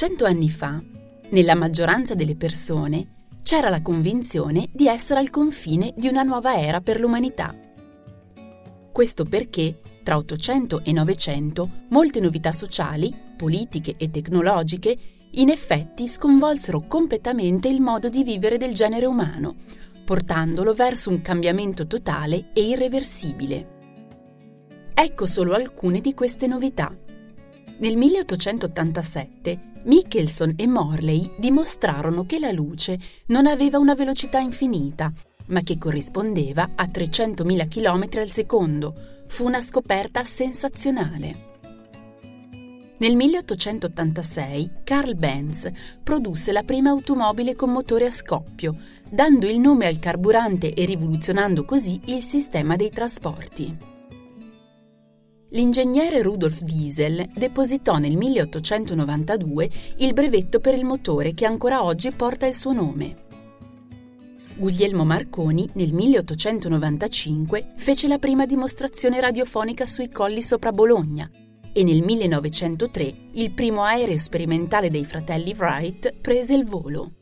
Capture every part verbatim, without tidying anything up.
Cento anni fa, nella maggioranza delle persone, c'era la convinzione di essere al confine di una nuova era per l'umanità. Questo perché, tra Ottocento e Novecento, molte novità sociali, politiche e tecnologiche in effetti sconvolsero completamente il modo di vivere del genere umano, portandolo verso un cambiamento totale e irreversibile. Ecco solo alcune di queste novità. Nel milleottocentottantasette Michelson e Morley dimostrarono che la luce non aveva una velocità infinita, ma che corrispondeva a trecentomila chilometri al secondo. Fu una scoperta sensazionale. Nel milleottocentottantasei Carl Benz produsse la prima automobile con motore a scoppio, dando il nome al carburante e rivoluzionando così il sistema dei trasporti. L'ingegnere Rudolf Diesel depositò nel milleottocentonovantadue il brevetto per il motore che ancora oggi porta il suo nome. Guglielmo Marconi nel milleottocentonovantacinque fece la prima dimostrazione radiofonica sui colli sopra Bologna e nel millenovecentotre il primo aereo sperimentale dei fratelli Wright prese il volo.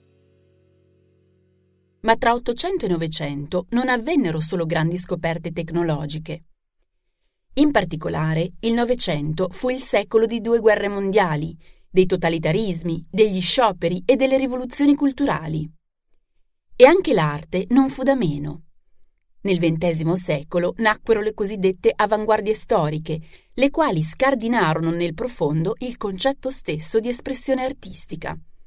Ma tra Ottocento e Novecento non avvennero solo grandi scoperte tecnologiche. In particolare, il Novecento fu il secolo di due guerre mondiali, dei totalitarismi, degli scioperi e delle rivoluzioni culturali. E anche l'arte non fu da meno. Nel ventesimo secolo nacquero le cosiddette avanguardie storiche, le quali scardinarono nel profondo il concetto stesso di espressione artistica.